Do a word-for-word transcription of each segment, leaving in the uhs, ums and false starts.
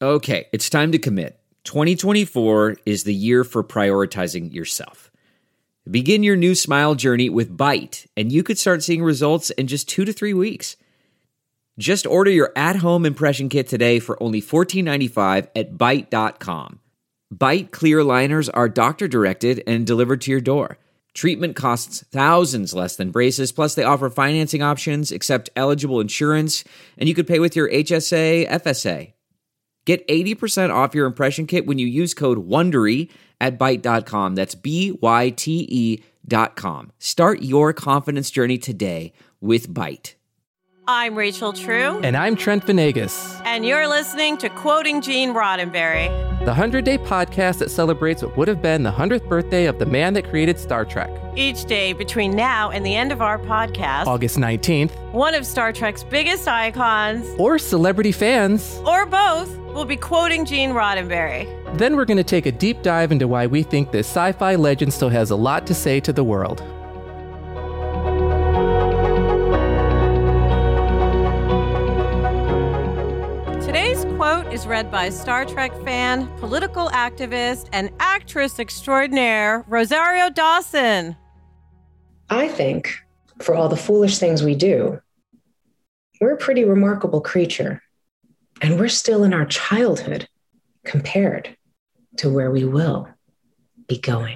Okay, it's time to commit. twenty twenty-four is the year for prioritizing yourself. Begin your new smile journey with Byte, and you could start seeing results in just two to three weeks. Just order your at-home impression kit today for only fourteen ninety-five at byte dot com. Byte clear aligners are doctor-directed and delivered to your door. Treatment costs thousands less than braces, plus they offer financing options, accept eligible insurance, and you could pay with your H S A, F S A. Get eighty percent off your impression kit when you use code WONDERY at byte dot com. That's B Y T E dot com. Start your confidence journey today with Byte. I'm Rachel True. And I'm Trent Venegas. And you're listening to Quoting Gene Roddenberry, the one hundred day podcast that celebrates what would have been the one hundredth birthday of the man that created Star Trek. Each day between now and the end of our podcast, August nineteenth, one of Star Trek's biggest icons, or celebrity fans, or both, will be quoting Gene Roddenberry. Then we're going to take a deep dive into why we think this sci-fi legend still has a lot to say to the world. Today's quote is read by Star Trek fan, political activist, and actress extraordinaire, Rosario Dawson. I think, for all the foolish things we do, we're a pretty remarkable creature. And we're still in our childhood compared to where we will be going.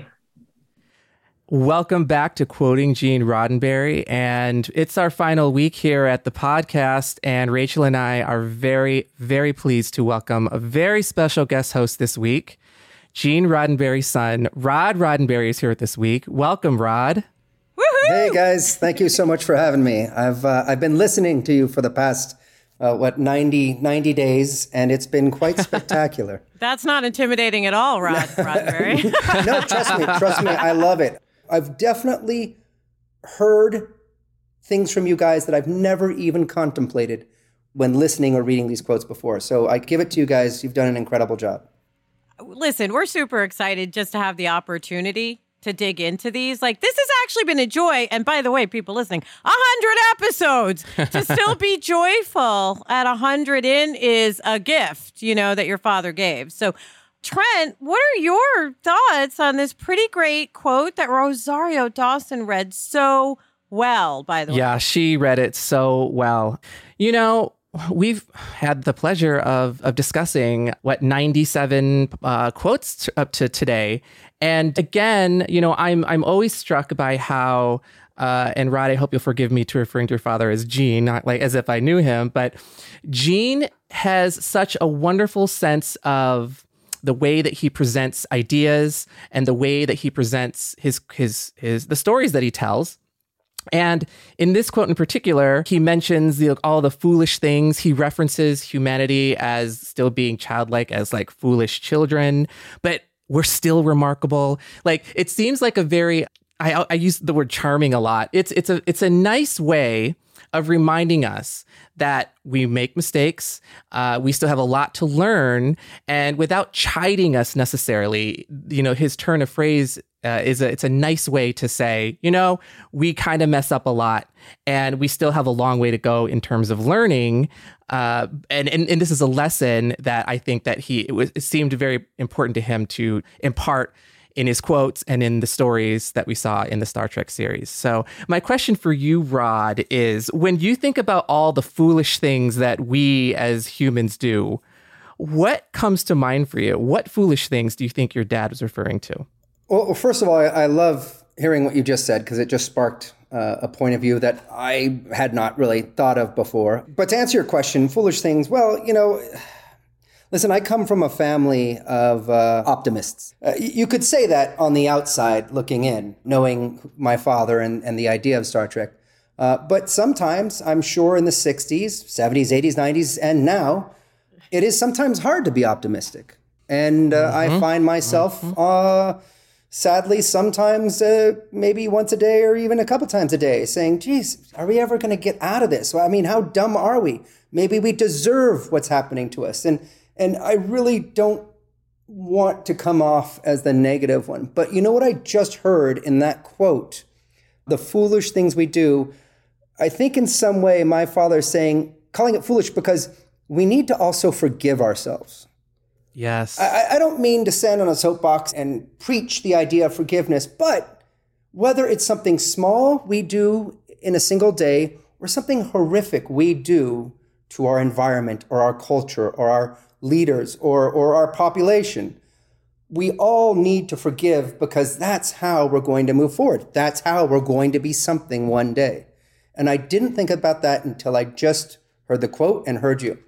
Welcome back to Quoting Gene Roddenberry. And it's our final week here at the podcast. And Rachel and I are very, very pleased to welcome a very special guest host this week. Gene Roddenberry's son, Rod Roddenberry, is here this week. Welcome, Rod. Woohoo! Hey, guys. Thank you so much for having me. I've uh, I've been listening to you for the past Uh, what, ninety, ninety days, and it's been quite spectacular. That's not intimidating at all, Rod Roddenberry. No, trust me, trust me, I love it. I've definitely heard things from you guys that I've never even contemplated when listening or reading these quotes before. So I give it to you guys. You've done an incredible job. Listen, we're super excited just to have the opportunity to dig into these. Like, this has actually been a joy. And by the way, people listening, a hundred episodes to still be joyful at a hundred in is a gift, you know, that your father gave. So Trent, what are your thoughts on this pretty great quote that Rosario Dawson read so well, by the way? Yeah, she read it so well. You know, we've had the pleasure of of discussing, what, ninety-seven uh, quotes t- up to today. And again, you know, I'm I'm always struck by how, uh, and Rod, I hope you'll forgive me to referring to your father as Gene, not like as if I knew him, but Gene has such a wonderful sense of the way that he presents ideas and the way that he presents his his his the stories that he tells. And in this quote in particular, he mentions the, all the foolish things. He references humanity as still being childlike, as like foolish children, but we're still remarkable. Like, it seems like a very, I, I use the word charming a lot. It's it's a it's a nice way of reminding us that we make mistakes, uh, we still have a lot to learn, and without chiding us necessarily. You know, his turn of phrase uh, is a, it's a nice way to say, you know, we kind of mess up a lot, and we still have a long way to go in terms of learning. Uh, and, and and this is a lesson that I think that he it, was, it seemed very important to him to impart in his quotes and in the stories that we saw in the Star Trek series. So my question for you, Rod, is when you think about all the foolish things that we as humans do, what comes to mind for you? What foolish things do you think your dad was referring to? Well, first of all, I, I love hearing what you just said, because it just sparked uh, a point of view that I had not really thought of before. But to answer your question, foolish things, well, you know, listen, I come from a family of uh, optimists. Uh, you could say that on the outside looking in, knowing my father and, and the idea of Star Trek. Uh, but sometimes, I'm sure in the sixties, seventies, eighties, nineties, and now, it is sometimes hard to be optimistic. And uh, mm-hmm. I find myself, mm-hmm. uh, sadly, sometimes uh, maybe once a day or even a couple times a day saying, geez, are we ever going to get out of this? Well, I mean, how dumb are we? Maybe we deserve what's happening to us. And And I really don't want to come off as the negative one. But you know what I just heard in that quote? The foolish things we do. I think in some way my father is saying, calling it foolish because we need to also forgive ourselves. Yes. I, I don't mean to stand on a soapbox and preach the idea of forgiveness, but whether it's something small we do in a single day or something horrific we do to our environment or our culture or our leaders or, or our population, we all need to forgive because that's how we're going to move forward. That's how we're going to be something one day. And I didn't think about that until I just heard the quote and heard you.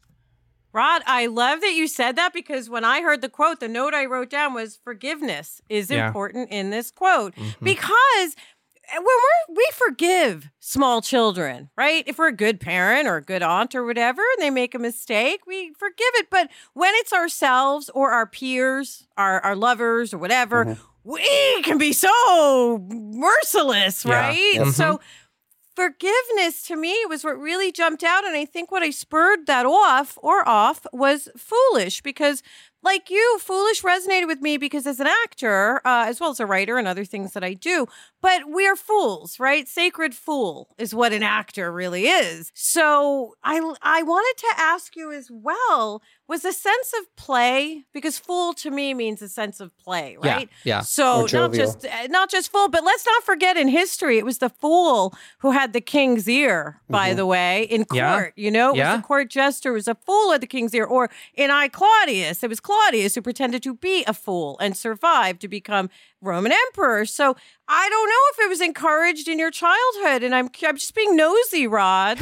Rod, I love that you said that because when I heard the quote, the note I wrote down was forgiveness is Yeah. important in this quote Mm-hmm. because when we're, we forgive small children, right? If we're a good parent or a good aunt or whatever, and they make a mistake, we forgive it. But when it's ourselves or our peers, our, our lovers or whatever, Mm-hmm. we can be so merciless, Yeah. right? Mhm. So forgiveness to me was what really jumped out. And I think what I spurred that off or off was foolish because like you, foolish resonated with me because as an actor, uh, as well as a writer and other things that I do, but we are fools, right? Sacred fool is what an actor really is. So I, I wanted to ask you as well, was a sense of play, because fool to me means a sense of play, Yeah, right? yeah. So Or not jovial. just uh, not just fool, but let's not forget in history, it was the fool who had the king's ear, by the way, in court. Yeah. You know, it was Yeah. the court jester who was a fool at the king's ear. Or in I, Claudius, it was Claudius who pretended to be a fool and survived to become Roman emperor. So I don't know if it was encouraged in your childhood, and I'm I'm just being nosy, Rod.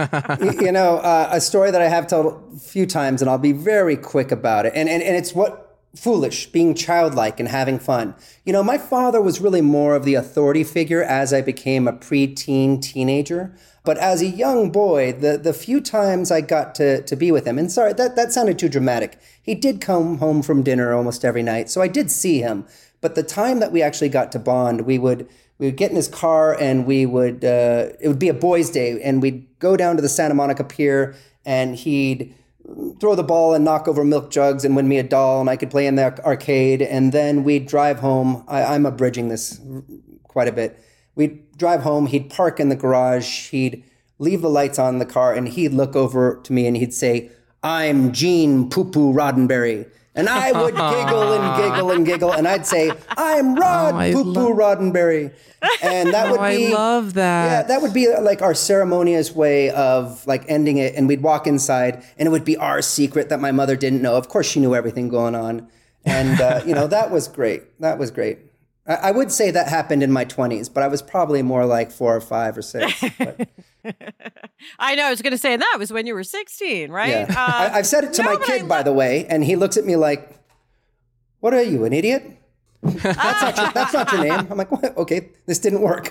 Y- you know, uh, a story that I have told a few times, and I'll be very quick about it. And, and, and it's what foolish, being childlike and having fun. You know, my father was really more of the authority figure as I became a preteen teenager. But as a young boy, the, the few times I got to, to be with him, and sorry, that, that sounded too dramatic. He did come home from dinner almost every night, so I did see him. But the time that we actually got to bond, we would we would get in his car and we would, uh, it would be a boys' day, and we'd go down to the Santa Monica Pier and he'd throw the ball and knock over milk jugs and win me a doll, and I could play in the arcade, and then we'd drive home. I, I'm abridging this quite a bit. We'd drive home, he'd park in the garage, he'd leave the lights on in the car, and he'd look over to me and he'd say, "I'm Gene Poo-Poo Roddenberry." And I would giggle and giggle and giggle, and I'd say, "I'm Rod Oh, I Poo-Poo love- Roddenberry." And that would Oh, I be love that. Yeah, that would be like our ceremonious way of like ending it, and we'd walk inside and it would be our secret that my mother didn't know. Of course she knew everything going on. And uh, you know, that was great. That was great. I, I would say that happened in my twenties, but I was probably more like four or five or six. But, I know, I was going to say, and that was when you were sixteen, right? yeah. Uh, I, I've said it to no, my but kid, I by lo- the way, and he looks at me like, "What are you, an idiot? That's not your, that's not your name." I'm like, "What? Okay, this didn't work."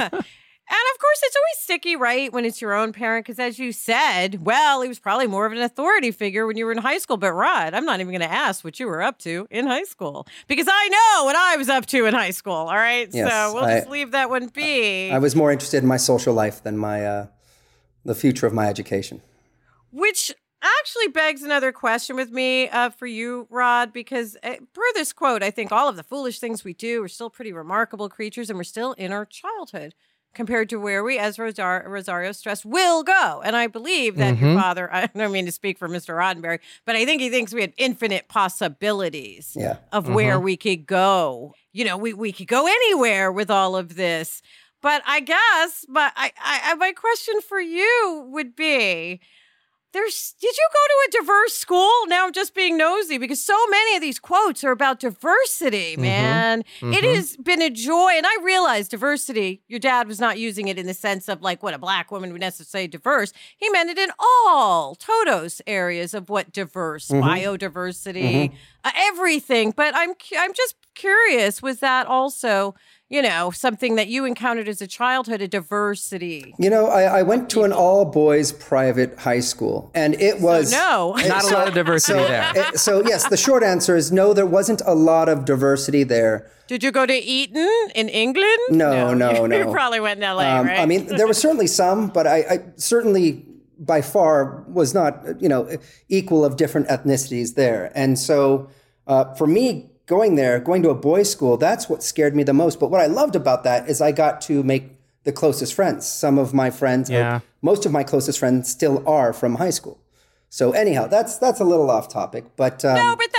And of course, it's always sticky, right, when it's your own parent, because as you said, well, he was probably more of an authority figure when you were in high school. But Rod, I'm not even going to ask what you were up to in high school, because I know what I was up to in high school, all right? Yes, so we'll I- just leave that one be. I was more interested in my social life than my uh, the future of my education. Which actually begs another question with me uh, for you, Rod, because uh, per this quote, I think all of the foolish things we do are still pretty remarkable creatures, and we're still in our childhood compared to where we, as Rosar- Rosario stressed, will go. And I believe that your father, I don't mean to speak for Mister Roddenberry, but I think he thinks we had infinite possibilities Yeah. of where we could go. You know, we, we could go anywhere with all of this. But I guess, but I, I, my question for you would be, There's. Did you go to a diverse school? Now I'm just being nosy because so many of these quotes are about diversity, man. It has been a joy. And I realize diversity, your dad was not using it in the sense of like what a black woman would necessarily diverse. He meant it in all Toto's areas of what diverse, biodiversity, uh, everything. But I'm, cu- I'm just curious, was that also, you know, something that you encountered as a childhood, a diversity? You know, I, I went to an all-boys private high school, and it was no. it- Not a lot of diversity so, there. it- so yes, the short answer is no. There wasn't a lot of diversity there. Did you go to Eton in England? No, no, you, no. You probably went in L A, Um, right? I mean, there were certainly some, but I, I certainly by far was not, you know, equal of different ethnicities there. And so uh, for me, going there, going to a boys' school, that's what scared me the most. But what I loved about that is I got to make the closest friends. Some of my friends, or Yeah. most of my closest friends still are from high school. So anyhow, that's that's a little off topic, but um, no, but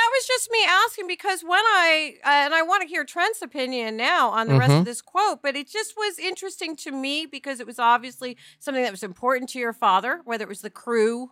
just me asking because when I, uh, and I want to hear Trent's opinion now on the Mm-hmm. rest of this quote, but it just was interesting to me because it was obviously something that was important to your father, whether it was the crew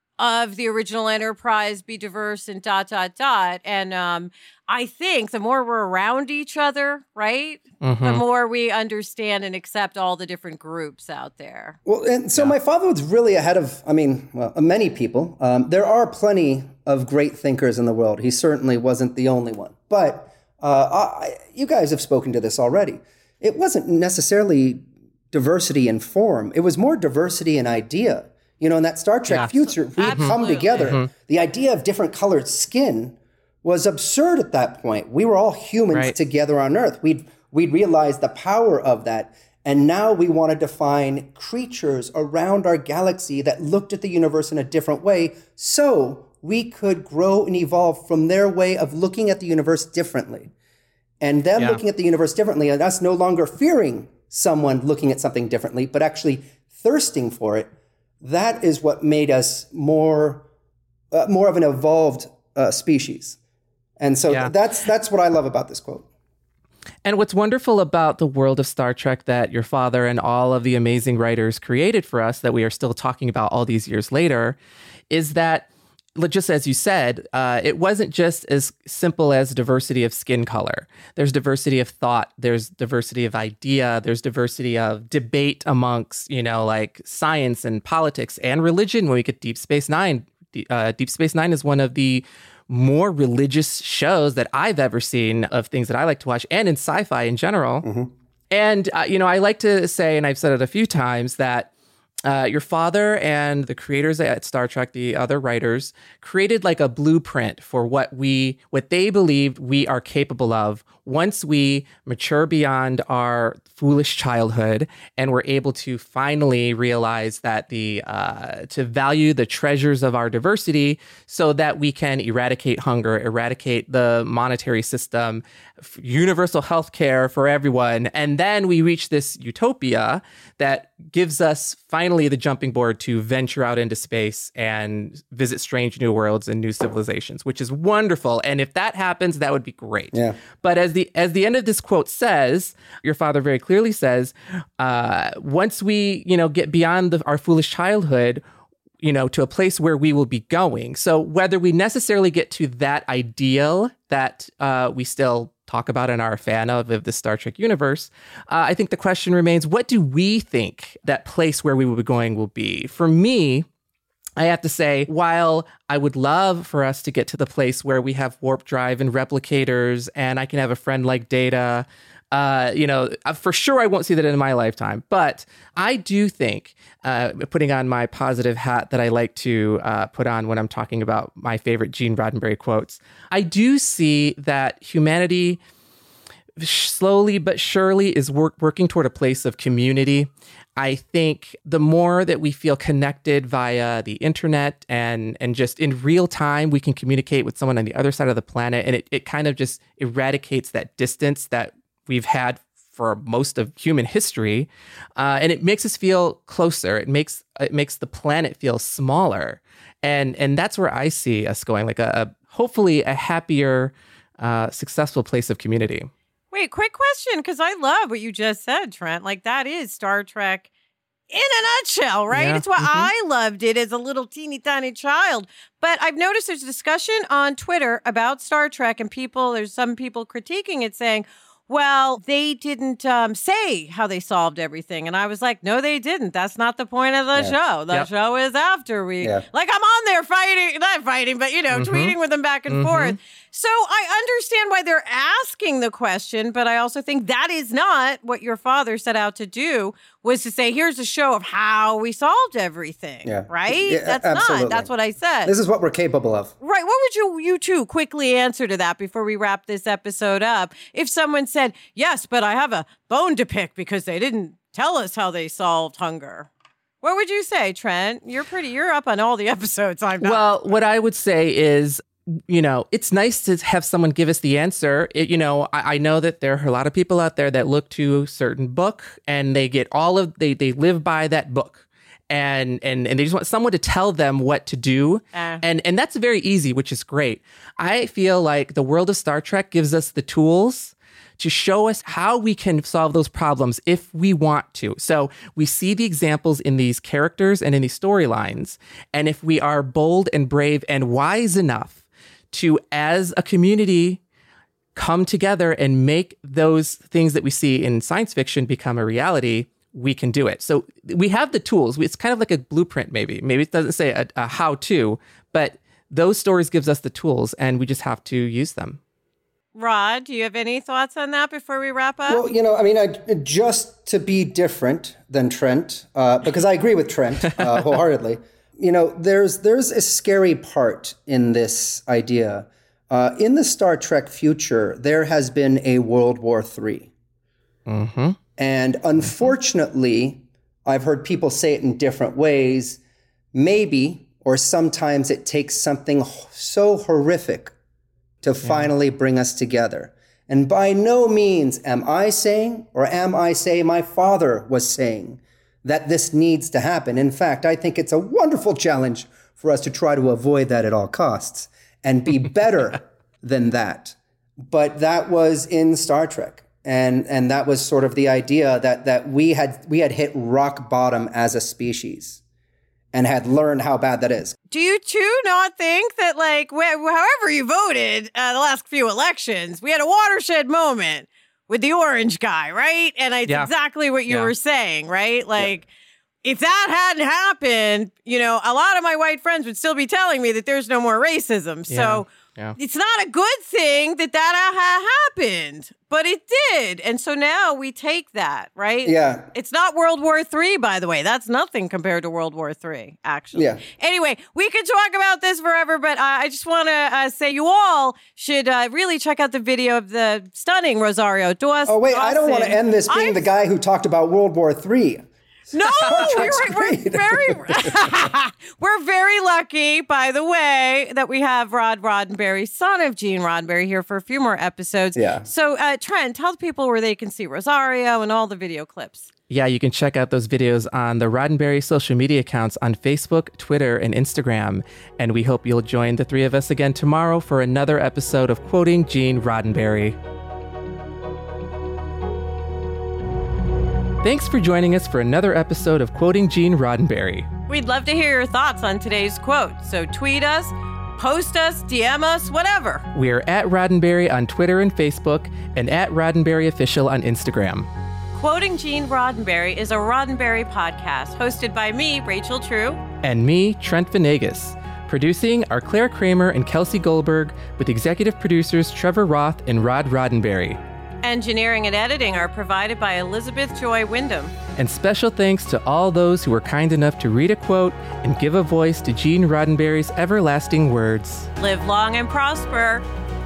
of the original Enterprise be diverse and dot, dot, dot. And um, I think the more we're around each other, right, Mm-hmm. the more we understand and accept all the different groups out there. Well, and so my father was really ahead of, I mean, well, many people. Um, there are plenty of great thinkers in the world. He certainly wasn't the only one. But uh, I, you guys have spoken to this already. It wasn't necessarily diversity in form. It was more diversity in idea. You know, in that Star Trek Yeah. future, we had come Absolutely. together. Mm-hmm. The idea of different colored skin was absurd at that point. We were all humans Right. together on Earth. We'd we'd realized the power of that. And now we want to define creatures around our galaxy that looked at the universe in a different way so we could grow and evolve from their way of looking at the universe differently. And them Yeah. looking at the universe differently, and us no longer fearing someone looking at something differently, but actually thirsting for it. That is what made us more uh, more of an evolved uh, species. And so Yeah. that's that's what I love about this quote. And what's wonderful about the world of Star Trek that your father and all of the amazing writers created for us that we are still talking about all these years later is that, just as you said, uh, it wasn't just as simple as diversity of skin color. There's diversity of thought. There's diversity of idea. There's diversity of debate amongst, you know, like science and politics and religion. When we get Deep Space Nine, uh, Deep Space Nine is one of the more religious shows that I've ever seen of things that I like to watch, and in sci-fi in general. Mm-hmm. And, uh, you know, I like to say, and I've said it a few times, that uh, your father and the creators at Star Trek, the other writers, created like a blueprint for what we, what they believed we are capable of once we mature beyond our foolish childhood and we're able to finally realize that the, uh, to value the treasures of our diversity so that we can eradicate hunger, eradicate the monetary system, f- universal health care for everyone. And then we reach this utopia that gives us finally the jumping board to venture out into space and visit strange new worlds and new civilizations, which is wonderful. And if that happens, that would be great. Yeah. But as the as the end of this quote says, your father very clearly says, uh, once we, you know, get beyond the, our foolish childhood, you know, to a place where we will be going. So whether we necessarily get to that ideal that uh, we still talk about and are a fan of of the Star Trek universe, uh, I think the question remains, what do we think that place where we will be going will be? For me, I have to say, while I would love for us to get to the place where we have warp drive and replicators and I can have a friend like Data, uh, you know, for sure I won't see that in my lifetime. But I do think, uh, putting on my positive hat that I like to uh, put on when I'm talking about my favorite Gene Roddenberry quotes, I do see that humanity slowly but surely is work, working toward a place of community. I think the more that we feel connected via the internet and and just in real time, we can communicate with someone on the other side of the planet. And it, it kind of just eradicates that distance that we've had for most of human history. Uh, and it makes us feel closer. It makes it makes the planet feel smaller. And and that's where I see us going, like a, a hopefully a happier, uh, successful place of community. Wait, quick question, because I love what you just said, Trent. Like, that is Star Trek in a nutshell, right? Yeah. It's why Mhm. I loved it as a little teeny tiny child. But I've noticed there's a discussion on Twitter about Star Trek, and people, there's some people critiquing it saying, well, they didn't um, say how they solved everything. And I was like, no, they didn't. That's not the point of the Yeah. show. The Yep. show is after we, Yeah. like, I'm on there fighting, not fighting, but, you know, Mhm. tweeting with them back and Mhm. forth. So I understand why they're asking the question, but I also think that is not what your father set out to do, was to say, here's a show of how we solved everything, Yeah. right? Yeah, That's absolutely. not, that's what I said. This is what we're capable of. Right. What would you, you two quickly answer to that before we wrap this episode up? If someone said, yes, but I have a bone to pick because they didn't tell us how they solved hunger. What would you say, Trent? You're pretty, you're up on all the episodes. I'm not. Well, what I would say is, you know, it's nice to have someone give us the answer. It, you know, I, I know that there are a lot of people out there that look to a certain book and they get all of, they, they live by that book. and and and they just want someone to tell them what to do. Uh. And and that's very easy, which is great. I feel like the world of Star Trek gives us the tools to show us how we can solve those problems if we want to. So we see the examples in these characters and in these storylines. And if we are bold and brave and wise enough to, as a community, come together and make those things that we see in science fiction become a reality, we can do it. So we have the tools. It's kind of like a blueprint, maybe. Maybe it doesn't say a, a how-to, but those stories gives us the tools, and we just have to use them. Rod, do you have any thoughts on that before we wrap up? Well, you know, I mean, I, just to be different than Trent, uh, because I agree with Trent uh, wholeheartedly, you know, there's there's a scary part in this idea. Uh, in the Star Trek future, there has been a World War Three. Mm-hmm. And unfortunately, I've heard people say it in different ways. Maybe, or sometimes it takes something so horrific to finally bring us together. And by no means am I saying, or am I saying my father was saying, that this needs to happen. In fact, I think it's a wonderful challenge for us to try to avoid that at all costs and be better than that. But that was in Star Trek. And and that was sort of the idea that that we had we had hit rock bottom as a species and had learned how bad that is. Do you too not think that, like, wh- however you voted uh, the last few elections, we had a watershed moment with the orange guy, right? And it's Yeah. exactly what you Yeah. were saying, right? Like, yeah. If that hadn't happened, you know, a lot of my white friends would still be telling me that there's no more racism. So Yeah. it's not a good thing that that ha- happened, but it did. And so now we take that, right? Yeah. It's not World War Three, by the way. That's nothing compared to World War Three, actually. Yeah. Anyway, we could talk about this forever, but uh, I just want to uh, say you all should uh, really check out the video of the stunning Rosario Dawson. Oh, wait, I don't want to end this being I'm- the guy who talked about World War Three. No, we're, Trek's we're great. very we're very lucky, by the way, that we have Rod Roddenberry, son of Gene Roddenberry, here for a few more episodes. Yeah. So, uh, Trent, tell the people where they can see Rosario and all the video clips. Yeah, you can check out those videos on the Roddenberry social media accounts on Facebook, Twitter, and Instagram. And we hope you'll join the three of us again tomorrow for another episode of Quoting Gene Roddenberry. Thanks for joining us for another episode of Quoting Gene Roddenberry. We'd love to hear your thoughts on today's quote. So tweet us, post us, D M us, whatever. We're at Roddenberry on Twitter and Facebook, and at Roddenberry Official on Instagram. Quoting Gene Roddenberry is a Roddenberry podcast hosted by me, Rachel True. And me, Trent Venegas. Producing are Claire Kramer and Kelsey Goldberg, with executive producers Trevor Roth and Rod Roddenberry. Engineering and editing are provided by Elizabeth Joy Wyndham. And special thanks to all those who were kind enough to read a quote and give a voice to Gene Roddenberry's everlasting words. Live long and prosper.